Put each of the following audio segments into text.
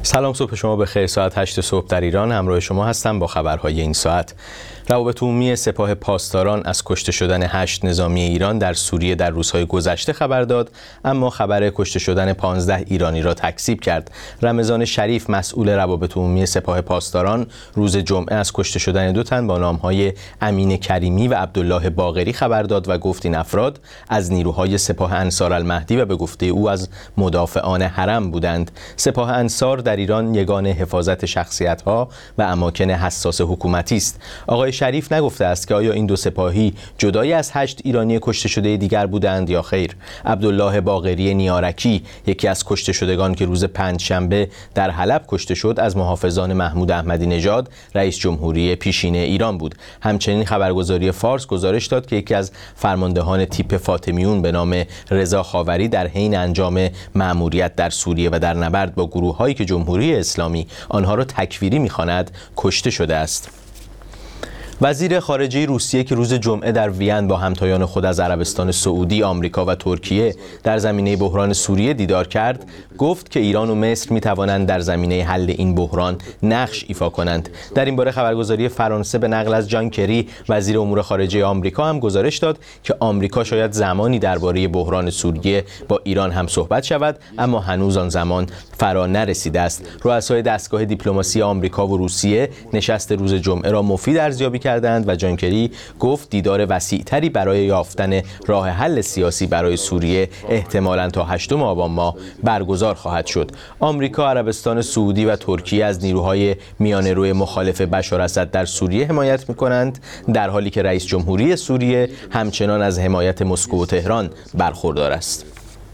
سلام، صبح شما بخیر. ساعت 8 صبح در ایران همراه شما هستم با خبرهای این ساعت. روابط عمومی سپاه پاسداران از کشته شدن 8 نظامی ایران در سوریه در روزهای گذشته خبر داد، اما خبر کشته شدن 15 ایرانی را تکذیب کرد. رمضان شریف مسئول روابط عمومی سپاه پاسداران روز جمعه از کشته شدن 2 تن با نامهای امین کریمی و عبدالله باقری خبر داد و گفت این افراد از نیروهای سپاه انصارالمهدی و به گفته او از مدافعان حرم بودند. سپاه انصار در ایران یگان حفاظت شخصیت‌ها و اماکن حساس حکومتی است. آقای شریف نگفته است که آیا این 2 سپاهی جدای از 8 ایرانی کشته شده دیگر بودند یا خیر. عبدالله باقری نیارکی، یکی از کشته شدگان که روز پنجشنبه در حلب کشته شد، از محافظان محمود احمدی نژاد رئیس جمهوری پیشین ایران بود. همچنین خبرگزاری فارس گزارش داد که یکی از فرماندهان تیپ فاطمیون به نام رضا خاوری در حین انجام مأموریت در سوریه و در نبرد با گروه‌هایی که جمهوری اسلامی آنها را تکفیری می‌خواند کشته شده است. وزیر خارجه روسیه که روز جمعه در وین با همتایان خود از عربستان سعودی، آمریکا و ترکیه در زمینه بحران سوریه دیدار کرد، گفت که ایران و مصر می توانند در زمینه حل این بحران نقش ایفا کنند. در این باره خبرگزاری فرانسه به نقل از جان کری، وزیر امور خارجه آمریکا، هم گزارش داد که آمریکا شاید زمانی درباره بحران سوریه با ایران هم صحبت شود، اما هنوز آن زمان فرا نرسیده است. رؤسای دستگاه دیپلماسی آمریکا و روسیه نشست روز جمعه را مفید ارزیابی کردند و جان کری گفت دیدار وسیع‌تری برای یافتن راه حل سیاسی برای سوریه احتمالاً تا 8 آبان ماه برگزار خواهد شد. آمریکا، عربستان سعودی و ترکیه از نیروهای میانه‌رو مخالف بشار اسد در سوریه حمایت می‌کنند، در حالی که رئیس جمهوری سوریه همچنان از حمایت مسکو و تهران برخوردار است.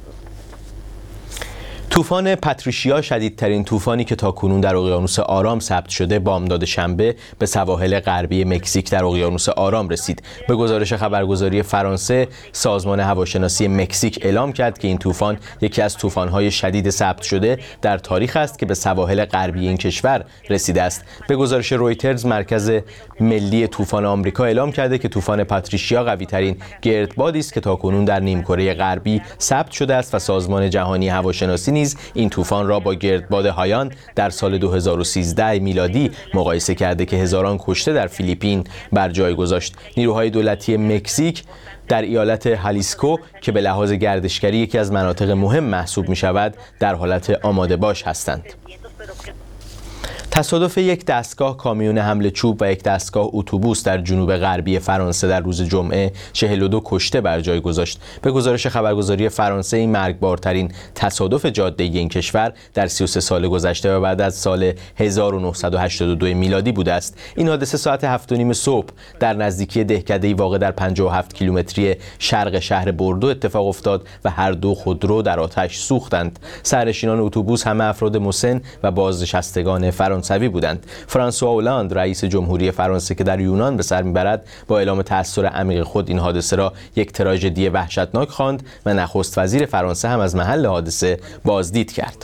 طوفان پاتریشیا، شدیدترین طوفانی که تاکنون در اقیانوس آرام ثبت شده، بامداد شنبه به سواحل غربی مکزیک در اقیانوس آرام رسید. به گزارش خبرگزاری فرانسه، سازمان هواشناسی مکزیک اعلام کرد که این طوفان یکی از طوفان‌های شدید ثبت شده در تاریخ است که به سواحل غربی این کشور رسیده است. به گزارش رویترز، مرکز ملی طوفان آمریکا اعلام کرده که طوفان پاتریشیا قوی‌ترین گردبادی است که تاکنون در نیمکره غربی ثبت شده است و سازمان جهانی هواشناسی این طوفان را با گردباد هایان در سال 2013 میلادی مقایسه کرده که هزاران کشته در فیلیپین بر جای گذاشت. نیروهای دولتی مکزیک در ایالت هالیسکو که به لحاظ گردشگری یکی از مناطق مهم محسوب می شود، در حالت آماده باش هستند. تصادف یک دستگاه کامیون حمل چوب و یک دستگاه اتوبوس در جنوب غربی فرانسه در روز جمعه 42 کشته بر جای گذاشت. به گزارش خبرگزاری فرانسه، این مرگبارترین تصادف جاده‌ای این کشور در 33 سال گذشته و بعد از سال 1982 میلادی بوده است. این حادثه ساعت 7:30 صبح در نزدیکی دهکده‌ای واقع در 57 کیلومتری شرق شهر بوردو اتفاق افتاد و هر دو خودرو در آتش سوختند. سرنشینان اتوبوس همه افراد مسن و بازنشستگان فرانسوی بودند. فرانسوا اولاند، رئیس جمهوری فرانسه که در یونان به سر میبرد، با اعلام تأثیر عمیق خود این حادثه را یک تراژدی وحشتناک خواند و نخست وزیر فرانسه هم از محل حادثه بازدید کرد.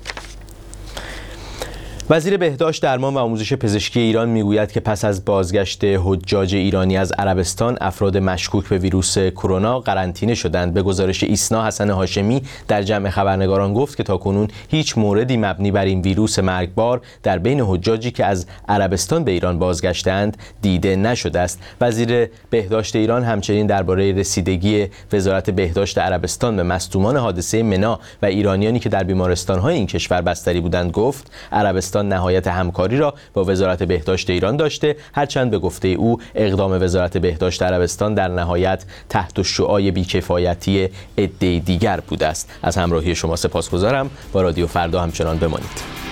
وزیر بهداشت، درمان و آموزش پزشکی ایران میگوید که پس از بازگشت حجاج ایرانی از عربستان، افراد مشکوک به ویروس کرونا قرنطینه شدند. به گزارش ایسنا، حسن هاشمی در جمع خبرنگاران گفت که تاکنون هیچ موردی مبنی بر این ویروس مرگبار در بین حجاجی که از عربستان به ایران بازگشتند دیده نشده است. وزیر بهداشت ایران همچنین درباره رسیدگی وزارت بهداشت عربستان به مصدومان حادثه منا و ایرانیانی که در بیمارستان‌های این کشور بستری بودند گفت عربستان نهایت همکاری را با وزارت بهداشت ایران داشته، هرچند به گفته او اقدام وزارت بهداشت عربستان در نهایت تحت شعاع بی‌کفایتی عده دیگر بوده است. از همراهی شما سپاسگزارم. با رادیو فردا همچنان بمانید.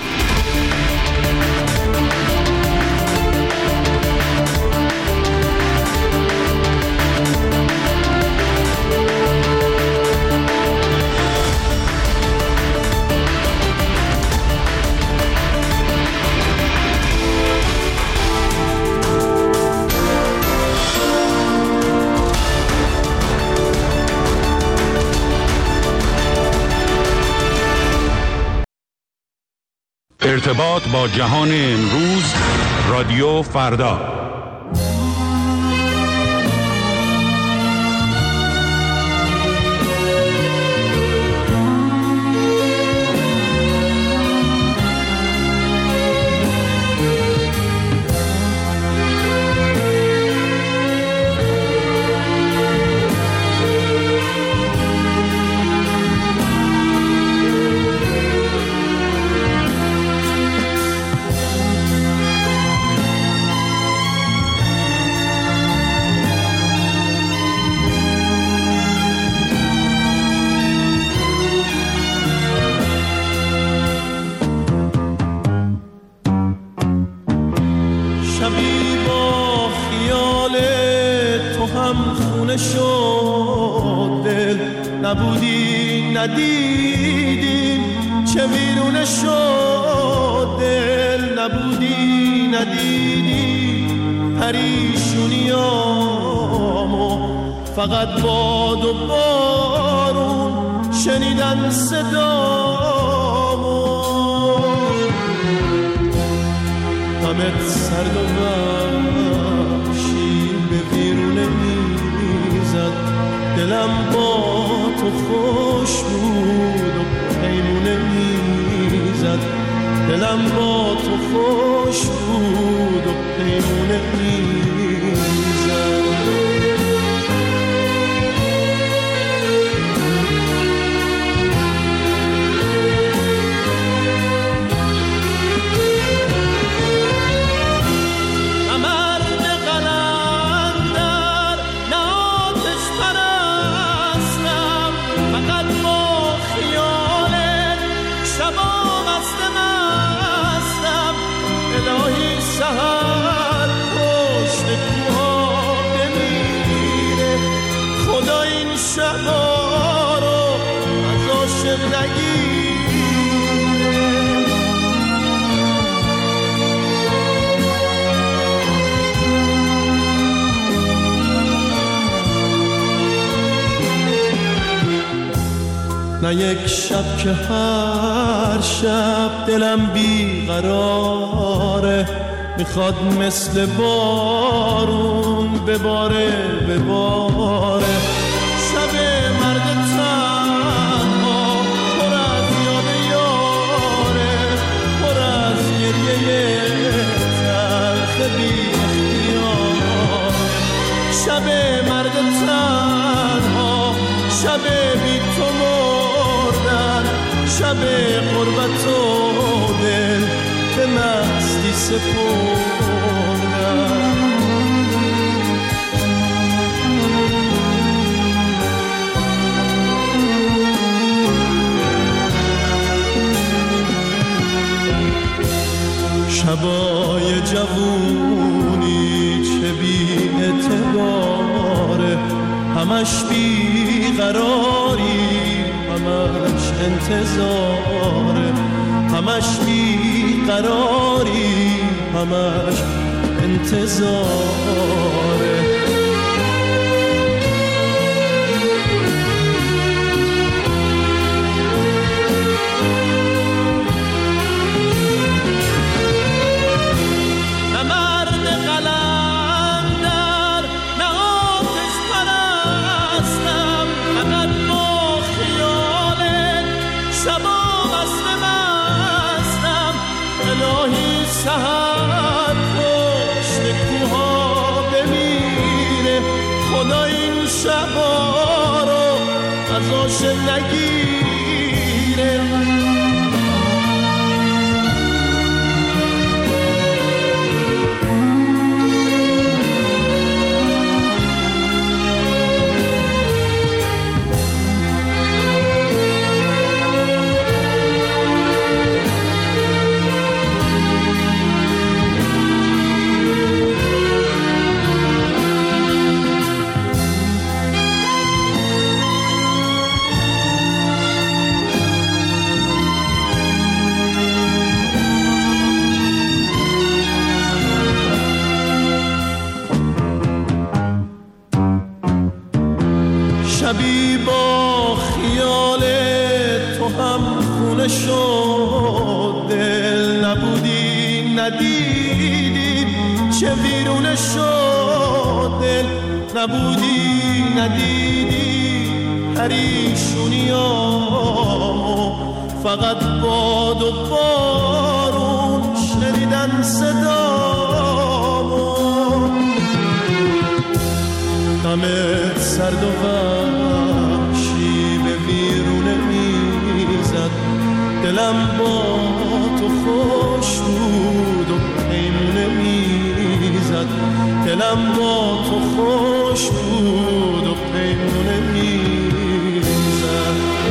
ارتباط با جهان امروز، رادیو فردا. خونه شد دل، نبودی ندیدیم چه ویرونه شد دل، نبودی ندیدی پریشونیامو، فقط باد و بارون شنیدن صدامو، همت سرد و وحشی به ویرونه میزد، دلم با تو خوش بود و پیمونه میزد، دلم با تو خوش بود و پیمونه میزد. نه یک شب که هر شب دلم بیقراره، میخواد مثل بارون بباره بباره، شب مرد تنها پر از یاد یاره، پر از گریه تلخ بی اختیاره، شب مرد تنها، شب بی تو مردن، شب غربت و دل به مستی سپردن. شبای جوونی چه بی اعتباره، همش بی قراری، همش انتظاره، همش بی قراری، همش انتظاره. سهر پشت کوها بمیره، خدا این شبا رو ازاش نگیره. شبی با خیال تو هم خونه شد دل، نبودی ندیدی چه ویرونه شد دل، نبودی ندیدی پریشونیامو، فقط باد و بارون شنیدن صدامو، غمت سرد و وحشی به ویرونه میزد، دلم با تو خوش بود و پیمونه میزد، دلم با تو خوش بود و پیمونه میزد.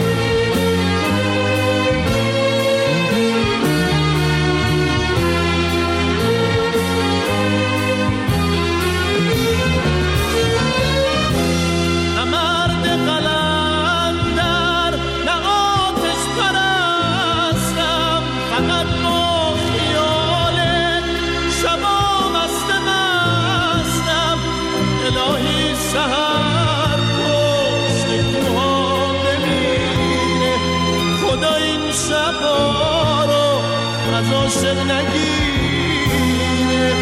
شبها رو از عاشق نگیره.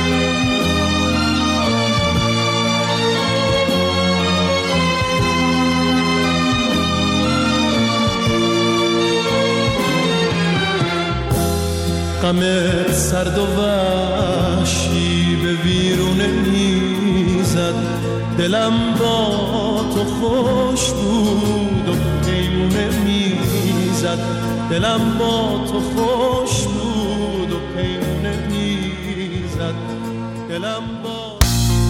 غمت سرد و وحشی به ویرونه میزد، دلم با تو خوش بود و پیمونه میزد، دلم با تو خوش بود و پیمونه میزد، دلم با.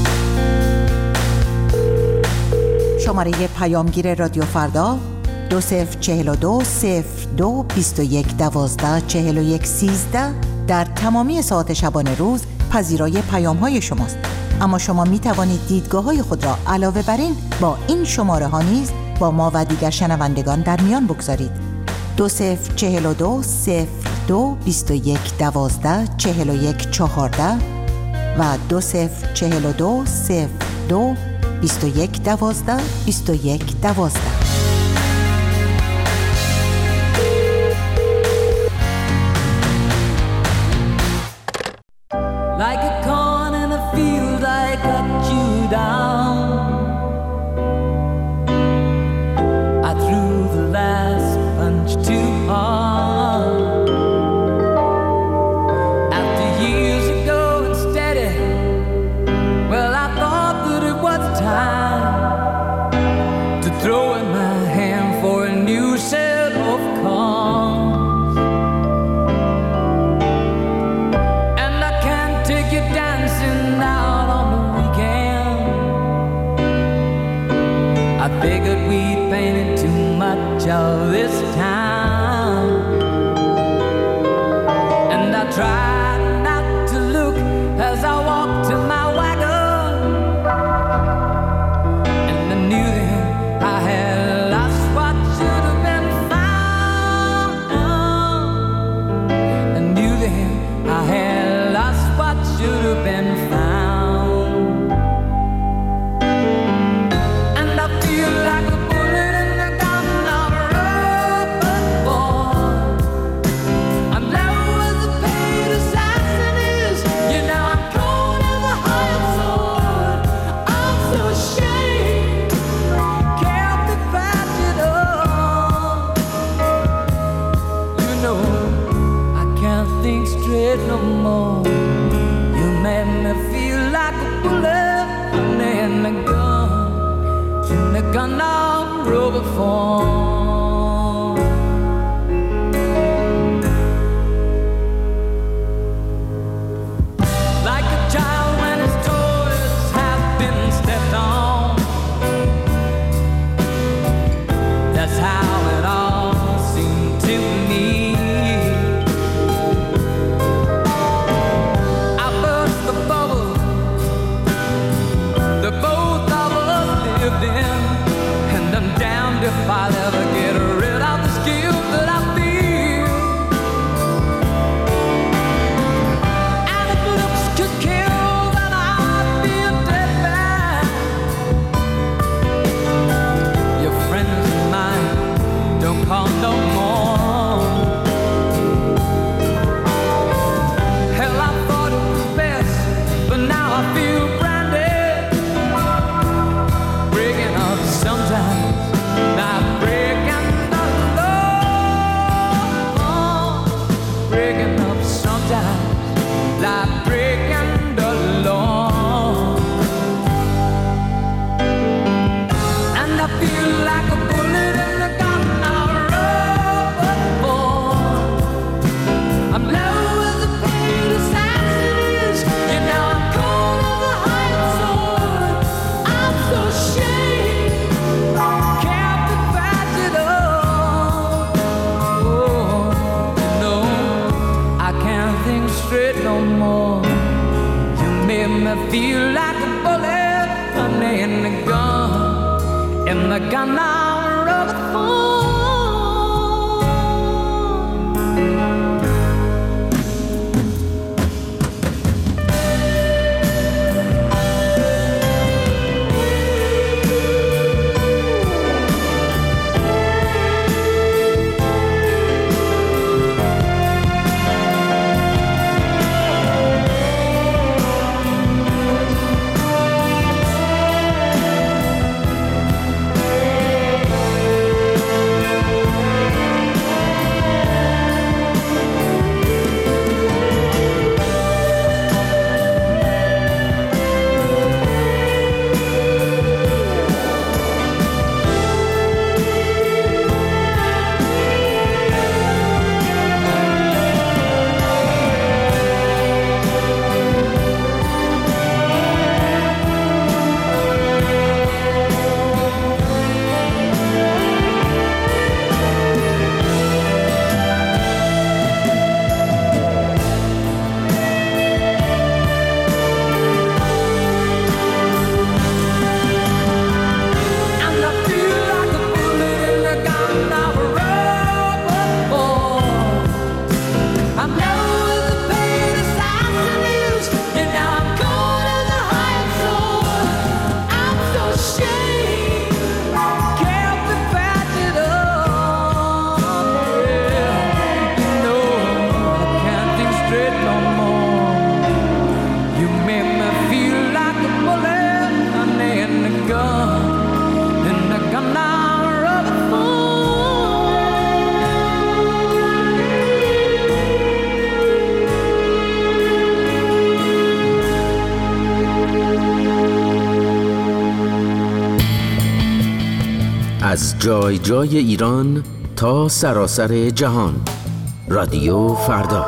شماره پیامگیر رادیو فردا 2042 02 21 12 41 13 در تمامی ساعت شبانه روز پذیرای پیام‌های شماست. اما شما می توانید دیدگاه‌های خود را علاوه بر این با این شماره ها نیز با ما و دیگر شنوندگان در میان بگذارید. 2042 02 21 12 41 14 و 2042 02 21 12 21 12. Like a corn in a field, I cut you down. I threw the last punch too hard. After years of going steady, well, I thought that it was time to throw in my hand for a new set of cards. I figured we'd painted too much of this town, and I tried not to look as I walked to my wagon, and I knew then I had lost what should have been found. I knew then I had lost what should have been found. Like a bullet in the gun of a rubber ball. I'm low as the paid assassin is. You know I'm cold as a hot sword. I'm so ashamed, can't be patched up. You know I can't think straight no more. You made me feel like a bullet in the gun. The gun of rubber form. Like a child when his toys have been stepped on. That's how it all seemed to me. I burst the bubble the both of us lived in. If I'll ever get rid of the skill that I feel, and if looks could kill, then I'd be a dead man. Your friends of mine don't call no more. Hell, I thought it was best, but now I feel branded, breaking up sometimes. Not breaking the law, breaking up sometimes, like breaking the law. And I feel like a bullet in the gun of a rubber ball. I'm low as a paid assassin is. You know I'm cold as a hot sword. I'm so ashamed. Straight no more. You made me feel like a bullet in the gun of rubber form. از جای جای ایران تا سراسر جهان. رادیو فردا.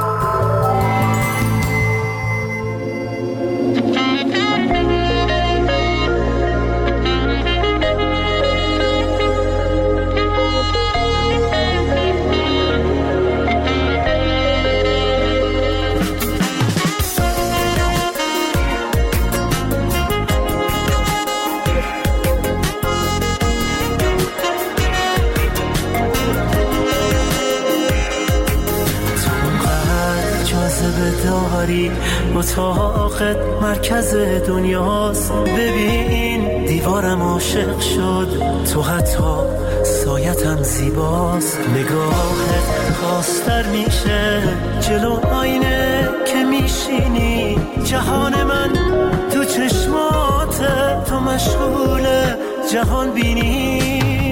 اتاقت مرکز دنیاست، ببین دیوارم عاشق شد، تو حتی سایتم زیباست. نگاهت خواستر میشه جلو آینه که میشینی، جهان من تو چشمات، تو مشغول جهان بینی.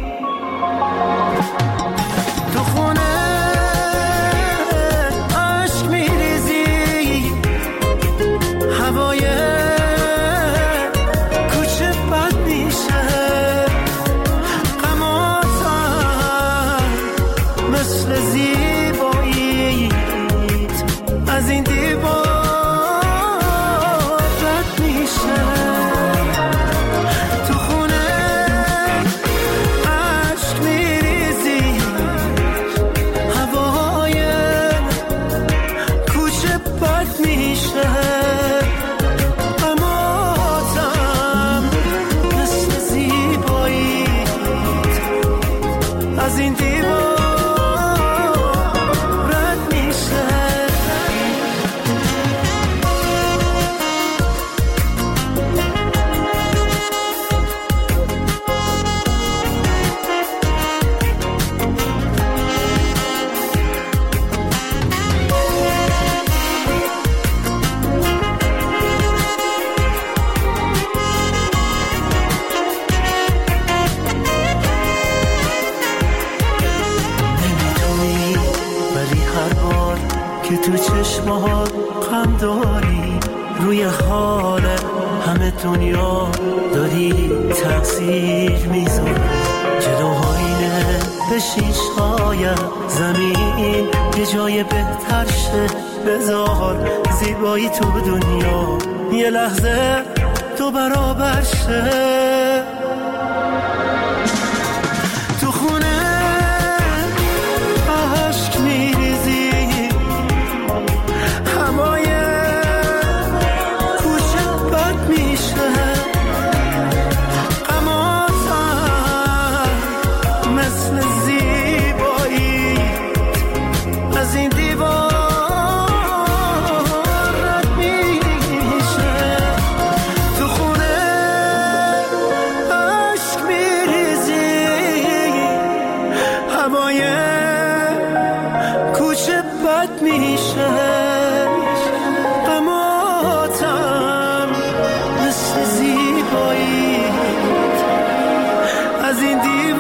تو خونه عشق میریزی، هوای کوچه بد میشه، غماتم مثل زیباییت از این دیوار رد میشه. تو خونه عشق میریزی، هوای کوچه بد میشه، غماتم مثل زیباییت از این دیوار رد میشه. نمیدونی ولی هر بار که تو چشمات غم داری، روی حال همه دنیا داری تأثیر میذاری. جلو آینه بشین شاید زمین یه جای بهتر شه، بذار زیبایی تو دنیا یه لحظه تو برابر شه. تو خونه عشق میریزی، هوای کوچه بد میشه، غماتم مثل زیبایی از این دیوار رد میشه. تو خونه عشق میریزی، هوای کوچه بد میشه، غماتم مثل زیباییت از این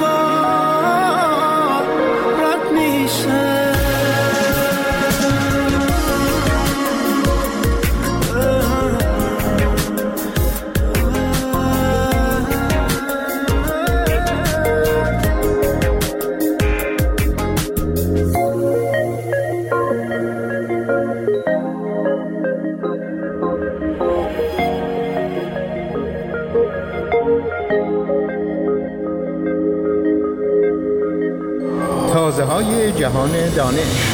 دیوار رد میشه. تازه‌های جهان دانش.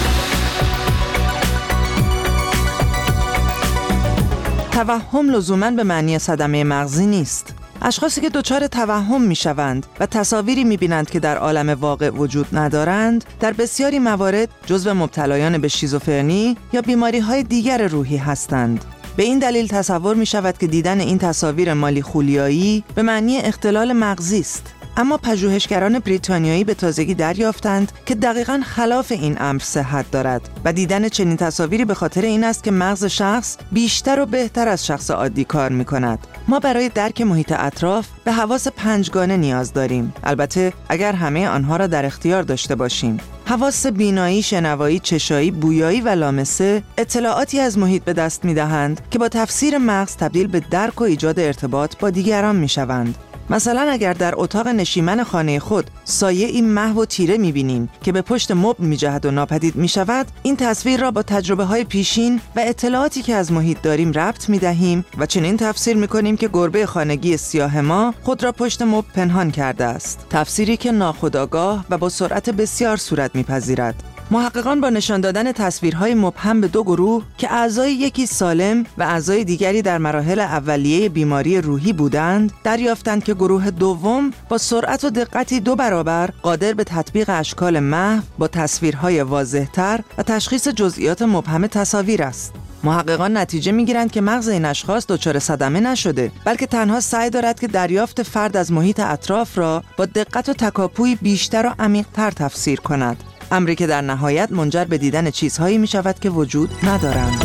توهم لزوماً به معنی صدمه مغزی نیست. اشخاصی که دچار توهم میشوند و تصاویری میبینند که در عالم واقع وجود ندارند، در بسیاری موارد جزو مبتلایان به شیزوفرنی یا بیماری‌های دیگر روحی هستند. به این دلیل تصور میشود که دیدن این تصاویر مالی خولیایی به معنی اختلال مغزی است. اما پژوهشگران بریتانیایی به تازگی دریافتند که دقیقاً خلاف این امر صحت دارد و دیدن چنین تصاویری به خاطر این است که مغز شخص بیشتر و بهتر از شخص عادی کار می‌کند. ما برای درک محیط اطراف به حواس پنجگانه نیاز داریم، البته اگر همه آنها را در اختیار داشته باشیم. حواس بینایی، شنوایی، چشایی، بویایی و لامسه اطلاعاتی از محیط به دست می‌دهند که با تفسیر مغز تبدیل به درک و ایجاد ارتباط با دیگران می‌شوند. مثلا اگر در اتاق نشیمن خانه خود سایه این محو و تیره می‌بینیم که به پشت مبل می‌جهد و ناپدید می‌شود، این تصویر را با تجربه‌های پیشین و اطلاعاتی که از محیط داریم ربط می‌دهیم و چنین تفسیر می‌کنیم که گربه خانگی سیاه ما خود را پشت مبل پنهان کرده است. تفسیری که ناخودآگاه و با سرعت بسیار صورت می‌پذیرد. محققان با نشان دادن تصویرهای مبهم به دو گروه که اعضای یکی سالم و اعضای دیگری در مراحل اولیه بیماری روحی بودند، دریافتند که گروه دوم با سرعت و دقتی 2 برابر قادر به تطبیق اشکال محو با تصویرهای واضح‌تر و تشخیص جزئیات مبهم تصاویر است. محققان نتیجه می‌گیرند که مغز این اشخاص دچار صدمه نشده، بلکه تنها سعی دارد که دریافت فرد از محیط اطراف را با دقت و تکاپوی بیشتر و عمیق‌تر تفسیر کند. امری که در نهایت منجر به دیدن چیزهایی می شود که وجود ندارند.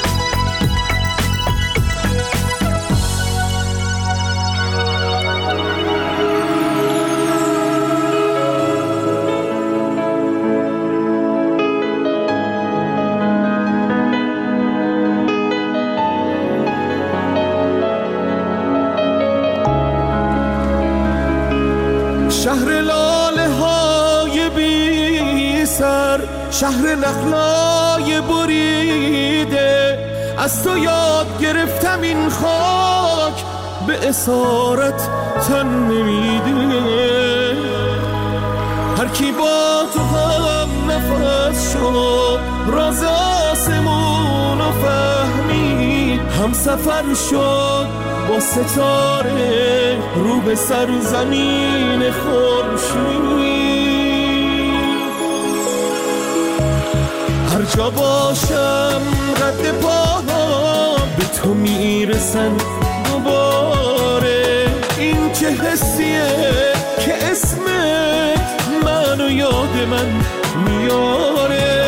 شهر لاله های بی سر، شهر نخلای بریده، از تو یاد گرفتم این خاک به اسارت تن نمیده. هر کی با تو هم نفس شد، راز آسمون رو فهمید، هم سفر شد با ستاره رو به سرزمین خورشید. هر جا باشم رد پاها به تو میرسن دوباره. این چه حسیه که اسمت منو یاد من میاره.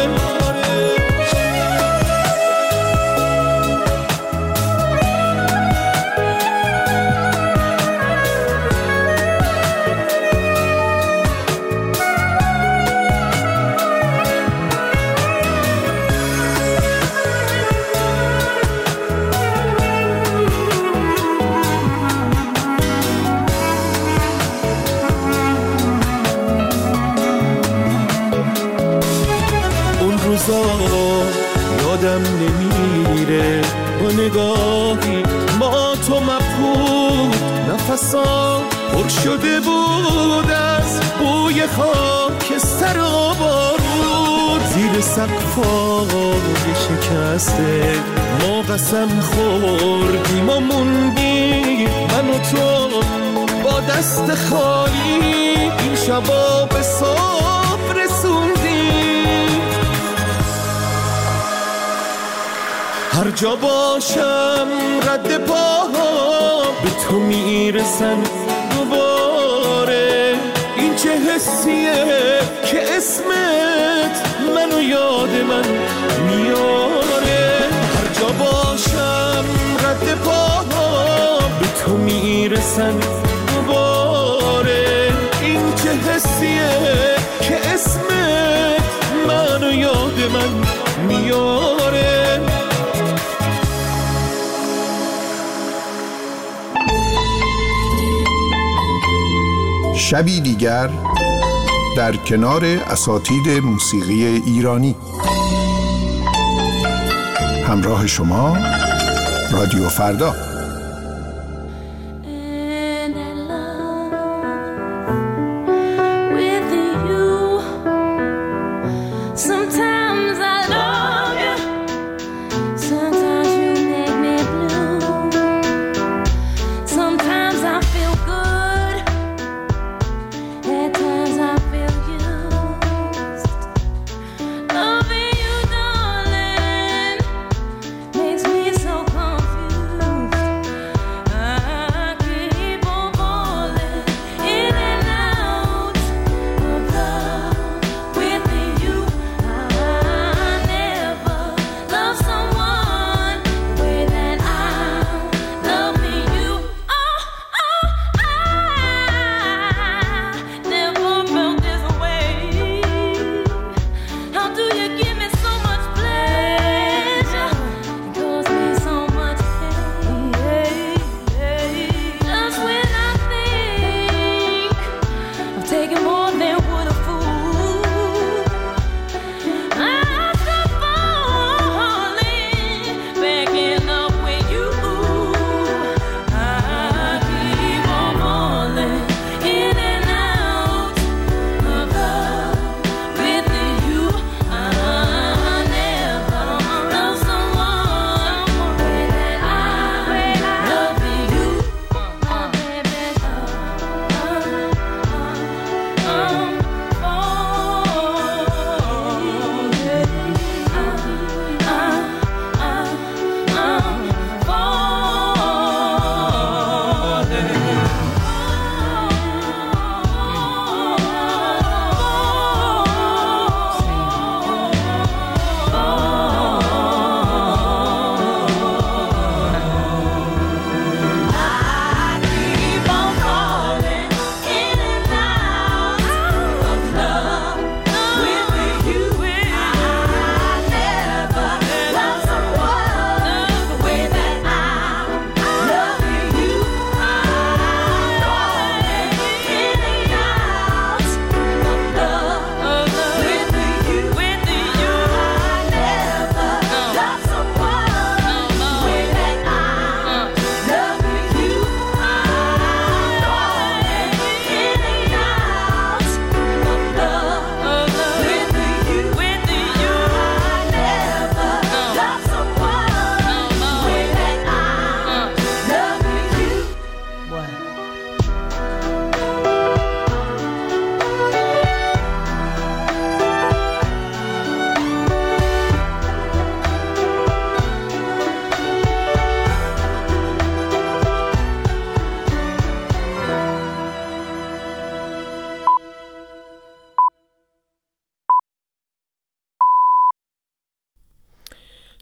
یادم نمیره با نگاهی ما تو مبهوت، نفسا پر شده بود از بوی خاکستر و بارود. زیر سقفای شکسته ما قسم خوردیم و موندیم، من و تو با دست خالی این شبا به صبح رسوندیم. هر جا باشم رد پاها به تو میرسن دوباره. این چه حسیه که اسمت منو یاد من میاره. هر جا باشم رد پاها به تو میرسن دوباره. این چه حسیه که اسمت منو یاد من میاره. شبی دیگر در کنار اساتید موسیقی ایرانی. همراه شما رادیو فردا. Makes me so confused.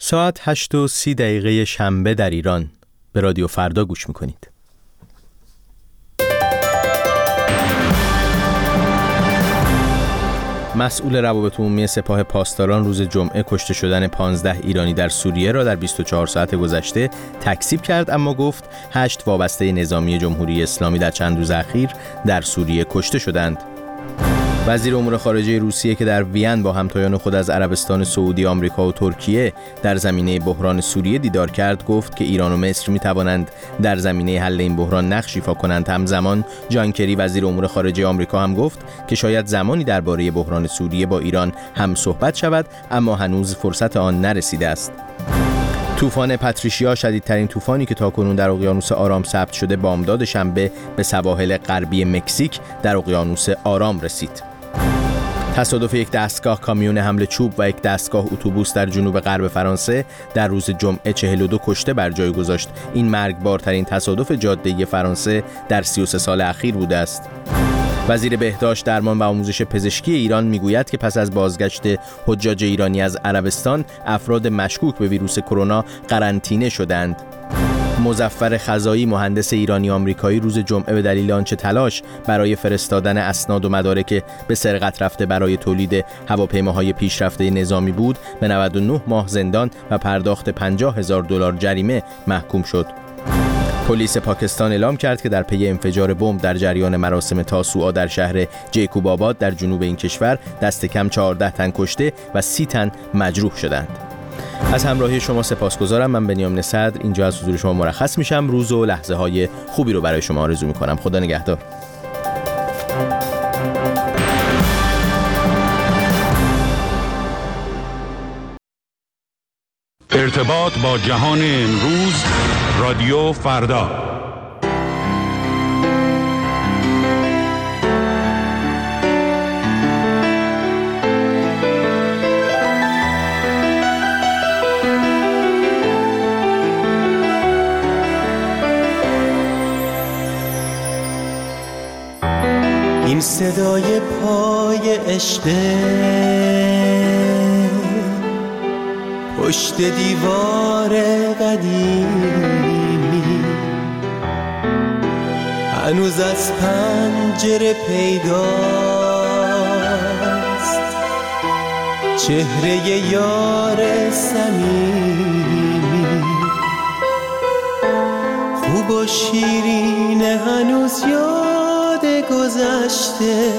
ساعت 8:30 شنبه در ایران. به رادیو فردا گوش میکنید. مسئول روابط عمومی سپاه پاسداران روز جمعه کشته شدن 15 ایرانی در سوریه را در 24 ساعت گذشته تکذیب کرد، اما گفت 8 وابسته نظامی جمهوری اسلامی در چند روز اخیر در سوریه کشته شدند. وزیر امور خارجه روسیه که در وین با همتایان خود از عربستان سعودی، آمریکا و ترکیه در زمینه بحران سوریه دیدار کرد، گفت که ایران و مصر می توانند در زمینه حل این بحران نقش ایفا کنند. همزمان جان کری وزیر امور خارجه آمریکا هم گفت که شاید زمانی درباره بحران سوریه با ایران هم صحبت شود، اما هنوز فرصت آن نرسیده است. طوفان پاتریشیا، شدیدترین طوفانی که تاکنون در اقیانوس آرام ثبت شده، بامداد شنبه به سواحل غربی مکزیک در اقیانوس آرام رسید. تصادف یک دستگاه کامیون حمل چوب و یک دستگاه اتوبوس در جنوب غرب فرانسه در روز جمعه 42 کشته بر جای گذاشت. این مرگبارترین تصادف جاده‌ای فرانسه در 33 سال اخیر بوده است. وزیر بهداشت، درمان و آموزش پزشکی ایران میگوید که پس از بازگشت حجاج ایرانی از عربستان، افراد مشکوک به ویروس کرونا قرنطینه شدند. مظفر خزایی، مهندس ایرانی آمریکایی، روز جمعه به دلیل آنچه تلاش برای فرستادن اسناد و مدارک به سرقت رفته برای تولید هواپیماهای پیشرفته نظامی بود، به 99 ماه زندان و پرداخت $50,000 جریمه محکوم شد. پلیس پاکستان اعلام کرد که در پی انفجار بمب در جریان مراسم تاسوعا در شهر جیکوب آباد در جنوب این کشور دست کم 14 تن کشته و 30 تن مجروح شدند. از همراهی شما سپاسگزارم. من بنیامین صدر اینجا از حضور شما مرخص میشم. روز و لحظه های خوبی رو برای شما آرزو میکنم. خدا نگهدار. ارتباط با جهان امروز، رادیو فردا. این صدای پای عشقه پشت دیوار قدیمی، هنوز از پنجره پیداست چهره یار صمیمی. خوب و شیرین هنوز یاد گذشته،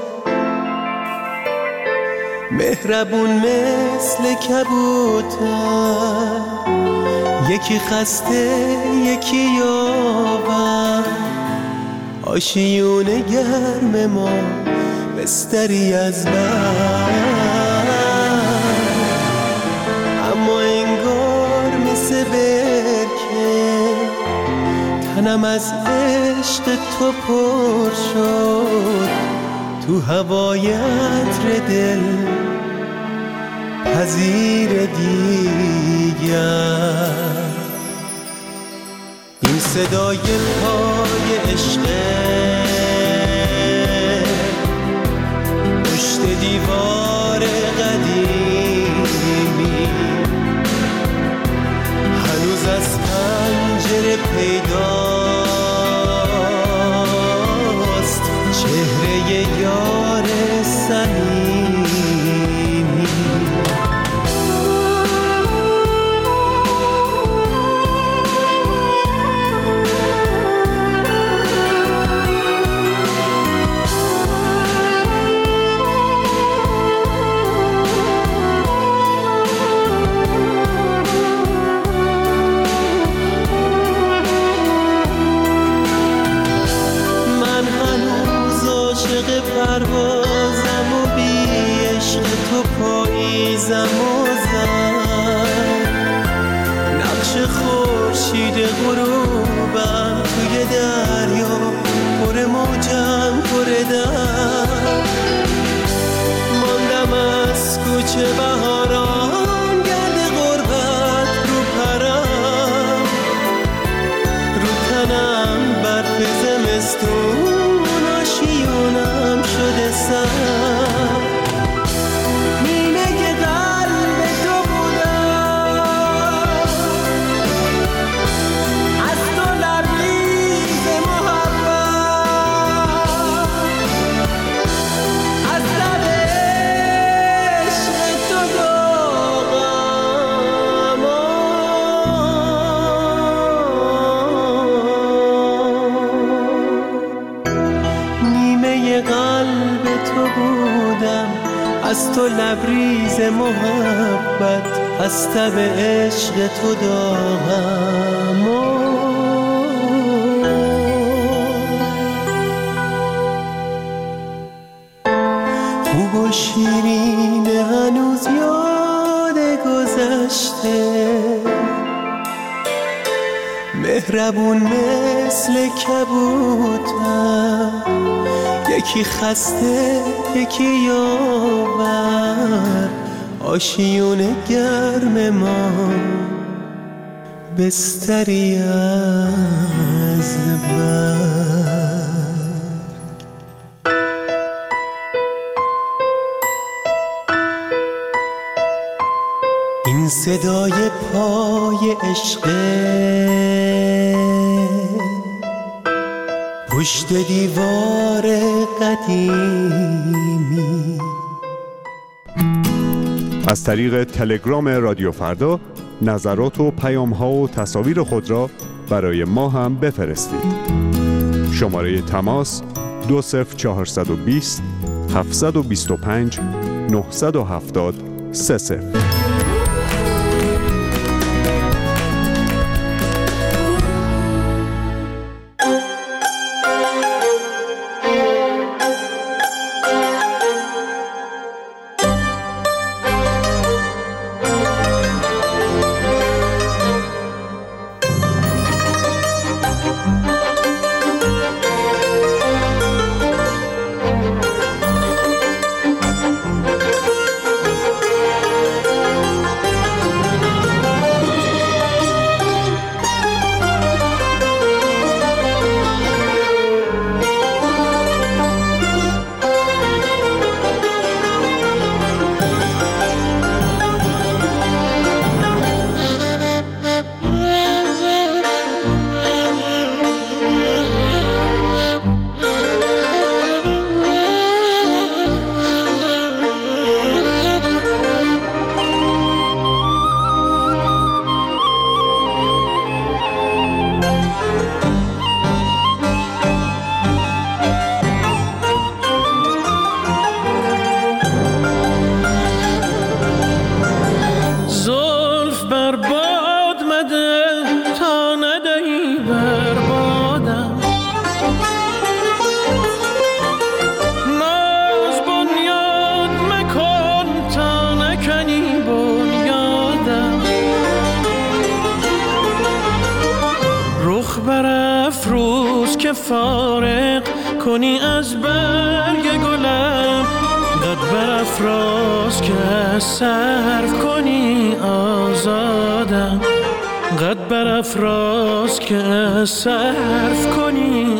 مهربون مثل کبوتر، یکی خسته یکی یاور، آشیون گرم ما بستری از بر، اما انگار مثل برکه تنم از عشق تو پر شد، تو هوای عطر دل پذیر دیگر. این صدای پای عشقه پشت دیوار قدیمی، هنوز از پنجره پیداست چهره یار صمیمی. پروازم و بی عشق تو پاییزم و زد، نقش خورشید غروبم توی دریا پر موجم پر در، ماندم از کوچه بهاران گرد غربت رو پرم، رو تنم برف زمستون آشیونم شده سر، نیمه قلب تو بودم محبت از تب عشق تو داغم خوب و شیرین هنوز یاد گذشته مهربون مثل کبوتر یکی خسته یکی یاور آشیون گرم ما بستری از بر این صدای پای عشقه پشت دیوار قدیمی. از طریق تلگرام رادیو فردا نظرات و پیام‌ها و تصاویر خود را برای ما هم بفرستید. شماره تماس 20420 725 970 30. فارغ کنی از برگ گلم قد برافراز که صرف کنی آزادم قد برافراز که صرف کنی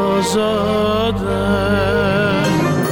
آزادم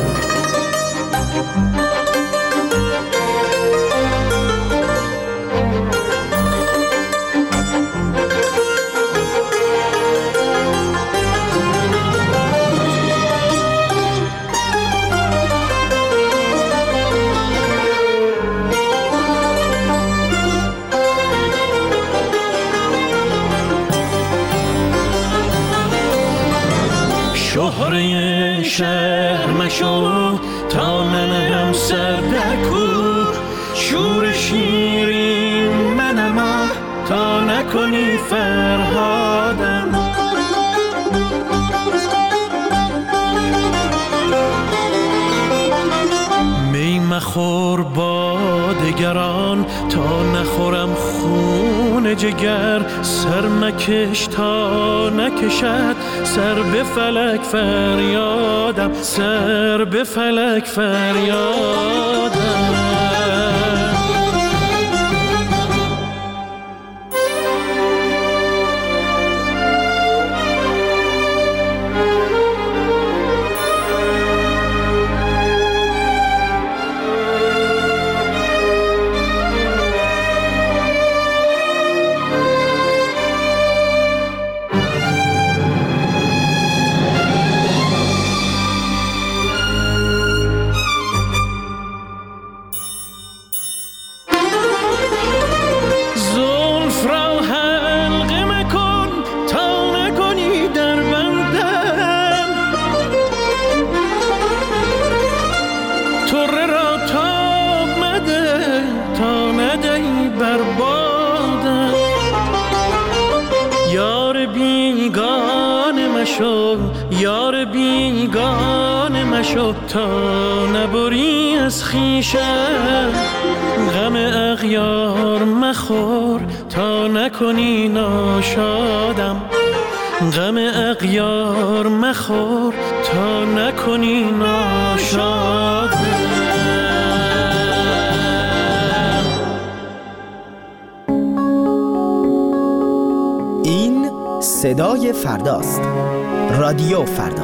شهره شهر مشو تا ننهم سر در کوه شور شیرین منم تا نکنی فرهادم می مخور با دگران تا نخورم خون جگر سر مکش تا نکشد سر به فلک فریادم سر به فلک فریادم بیگانه مشو، یار بیگانه مشو، تا نبری از خویشم. غم اغیار مخور تا نکنی ناشادم. غم اغیار مخور تا نکنی ناشادم. این صدای فرداست. رادیو فردا.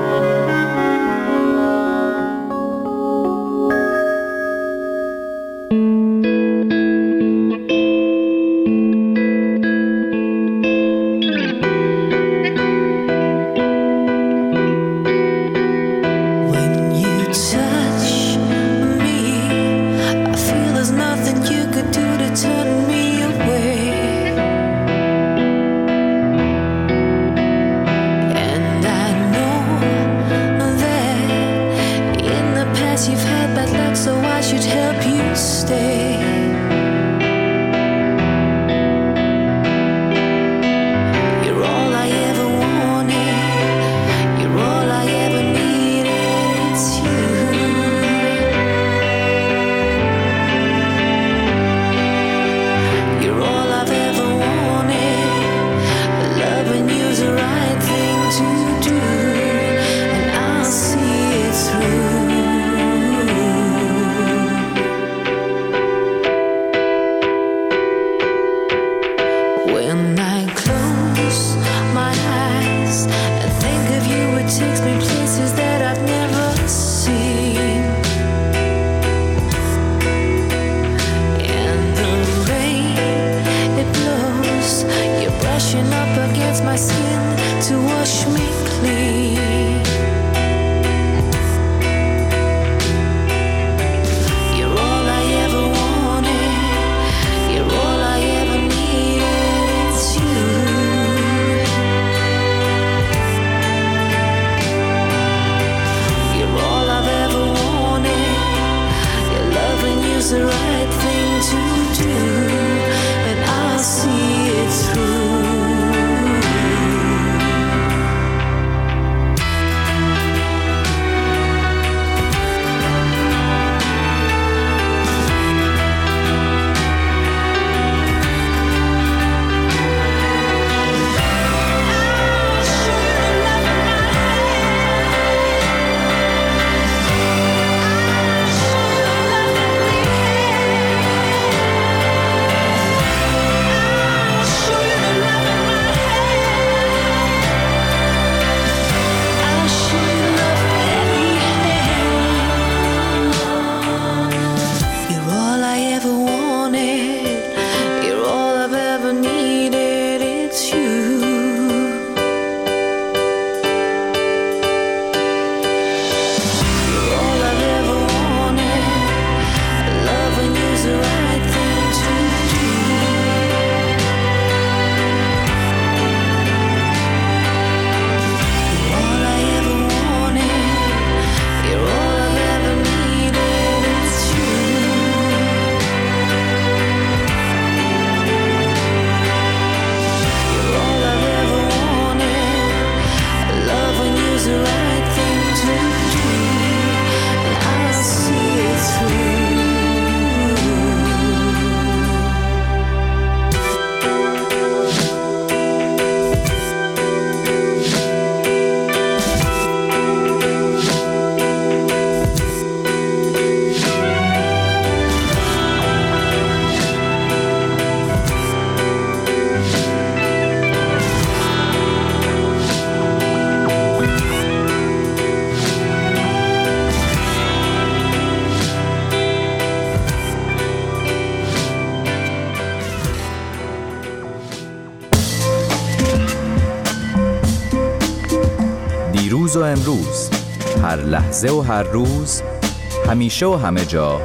دیروز و امروز، هر لحظه و هر روز، همیشه و همه جا.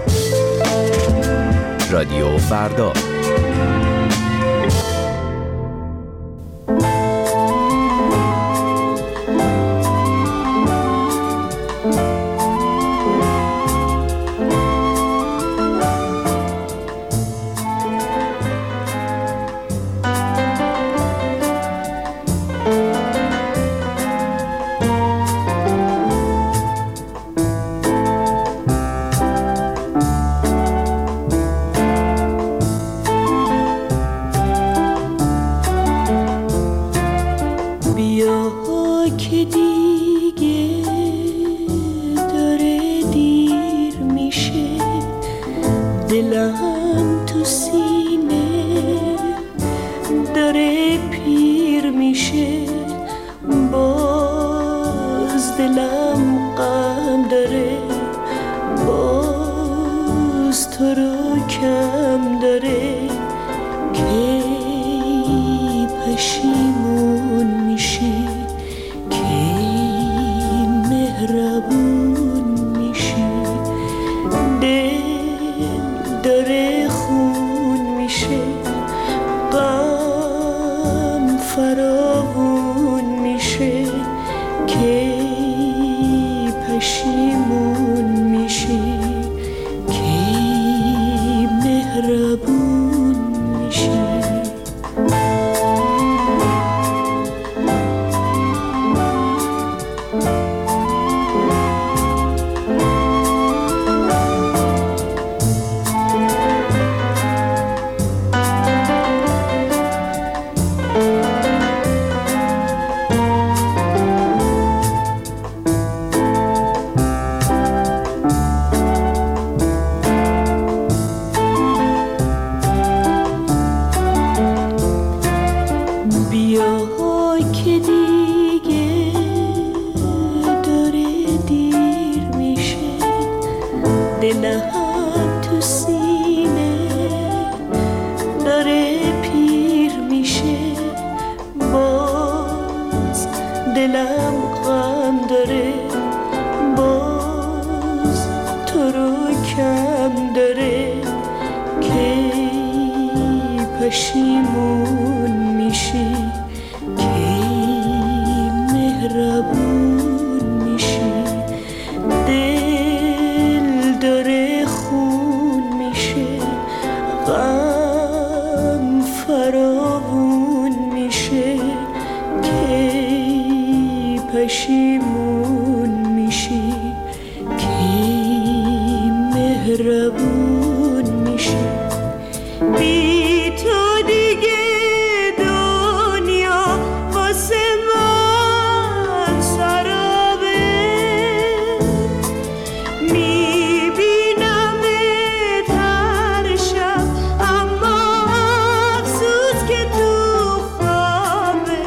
رادیو فردا. دلم غم داره، باز تو رو کم داره، کی پشیمون میشی، کی مهربون میشی، دل داره خون میشه، غم فراوون میشه، کی پشیمون میشی، کی مهربون میشی. دلم غم داره، باز تو رو کم داره، کی پشیمون میشی، کی مهربون میشی، دل داره خون میشه، غم فراوون میشه، پشیمون میشی، کی مهربون میشی. بی تو دیگه دنیا واسه من سرابه، میبینمت هر شب اما افسوس که تو خوابه،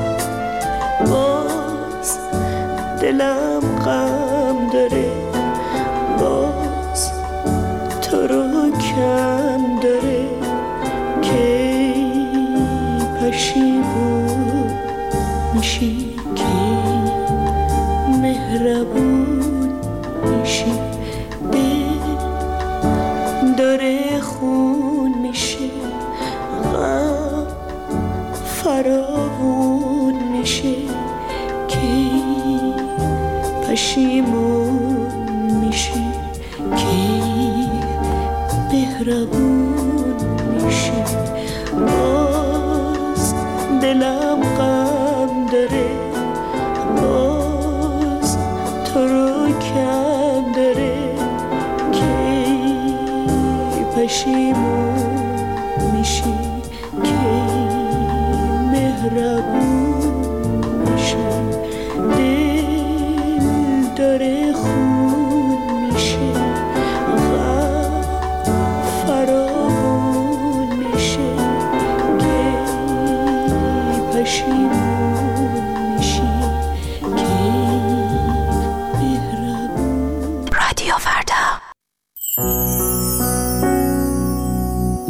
دلم غم داره، باز تو رو کم داره، کی پشیمون میشی، کی مهربون میشی، دل داره خون میشه، غم فراوون میشه، کی پشیمون میشی، کی مهربون میشی، باز دلم غم داره، باز تو رو کم داره، کی پشیمون میشی، کی مهربون میشی، داره خون میشه، غم فراوون میشه، کی پشیمون میشی، کی مهربون. رادیو فردا.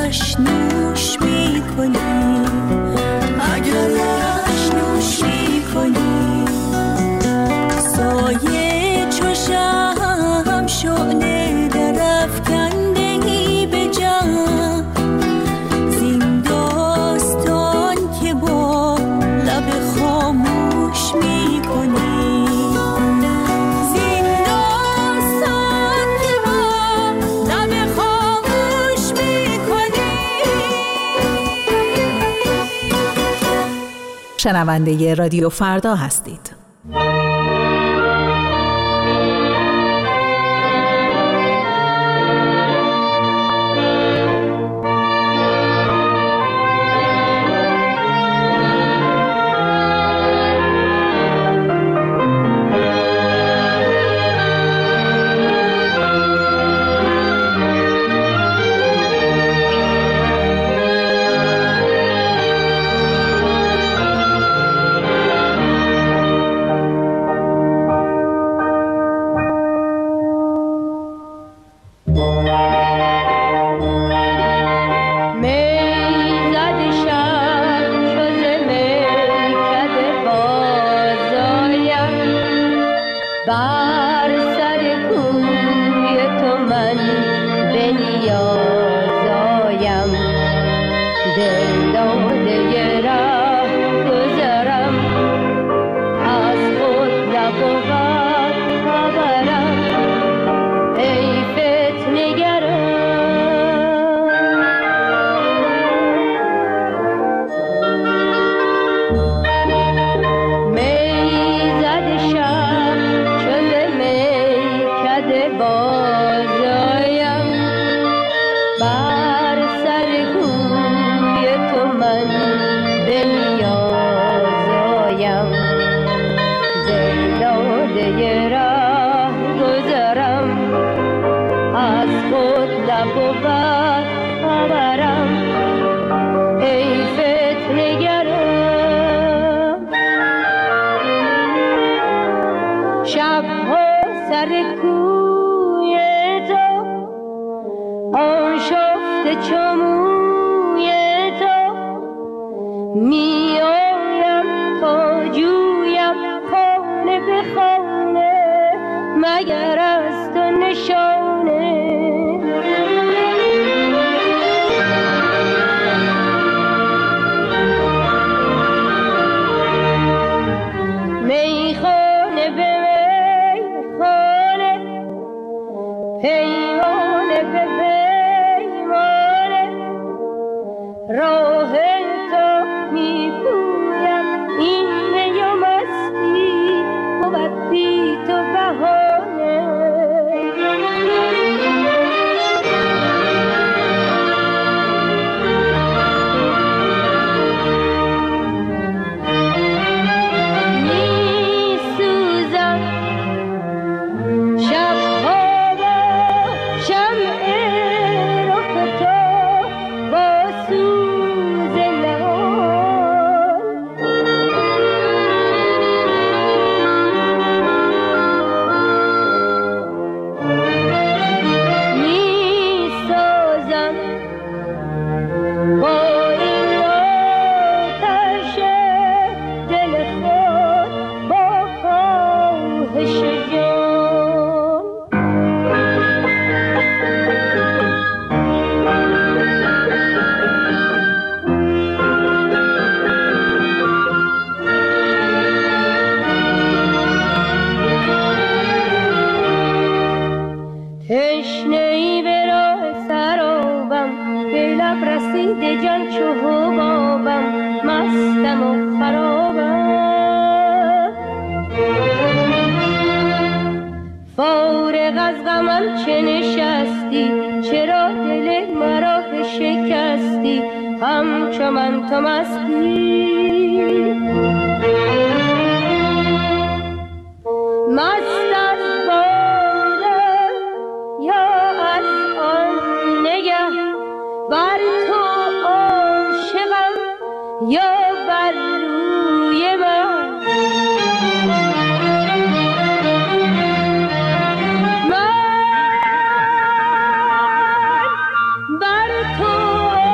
اگرش نوش میکنی، اگرش نوش میکنی، سایه چو شم شعله در افکندگی به جم، زین داستان که با لب خاموش میکنی، زین داستان که با لب خاموش میکنی. شنونده رادیو فردا هستید. بر تو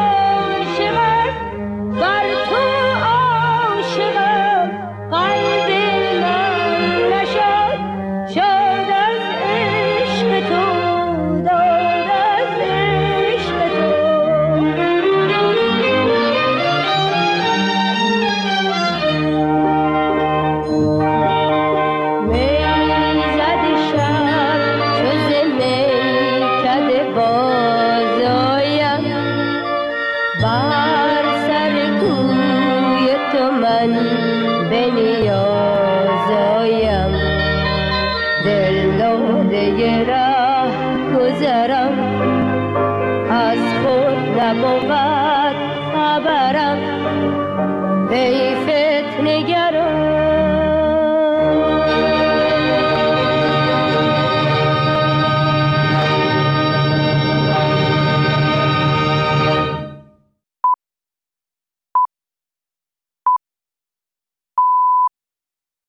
راه گذرم از خود نبود خبرم ای